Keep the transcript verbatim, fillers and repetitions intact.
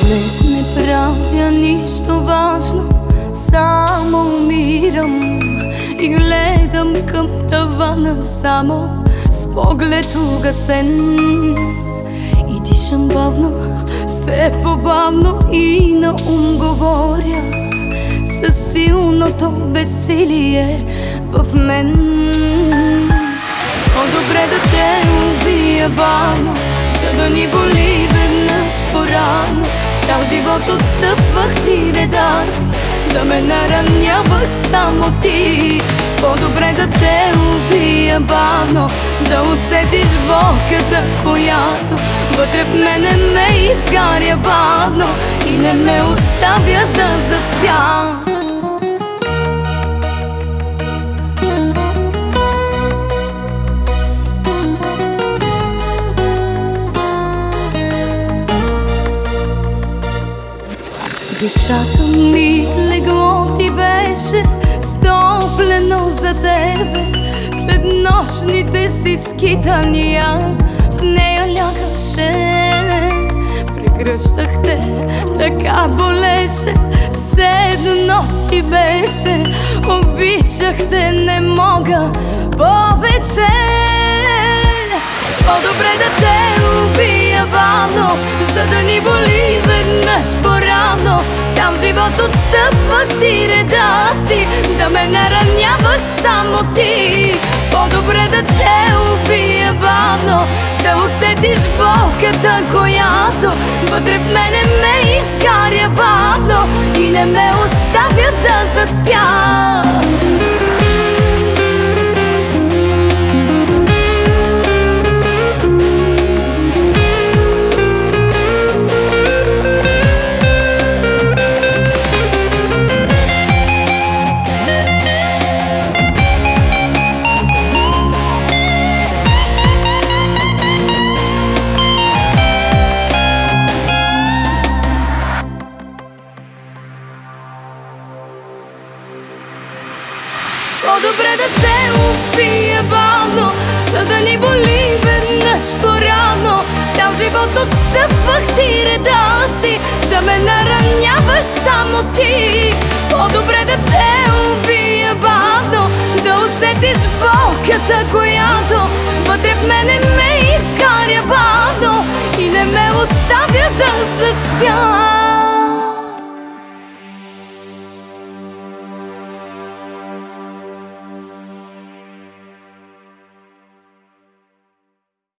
Днес не правя нищо важно, само умирам и гледам към тавана само с поглед угасен. И дишам бавно, все по-бавно и на ум говоря със силното безсилие в мен. По-добре да те убия бавно, за да ни боли веднъж по-рано. Цял живот отстъпвах ти реда си, да ме нараняваш само ти. По-добре да те убия бавно, да усетиш болката, която вътре в мене ме изгаря бавно и не ме оставя да заспя. Душата ми легло ти беше стоплено за тебе. След нощните си скитания в нея лягаше. Прегръщах те, така болеше, все едно ти беше. Обичах те, не мога повече. По-добре да те убия бавно, за да ни боли веднъж по-рано. Цял живот отстъпвах ти реда си, да ме нараняваш само ти. По-добре да те убия бавно, да усетиш болката, която вътре в мене ме изгаря бавно и не ме оставя да заспя. По-добре да те убия бавно, за да ни боли веднъж по-рано. Цял живот отстъпвах ти реда си, да ме нараняваш само ти. По-добре да те убия бавно, да усетиш болката, която вътре в мене ме изгаря бавно и не ме оставя да заспя.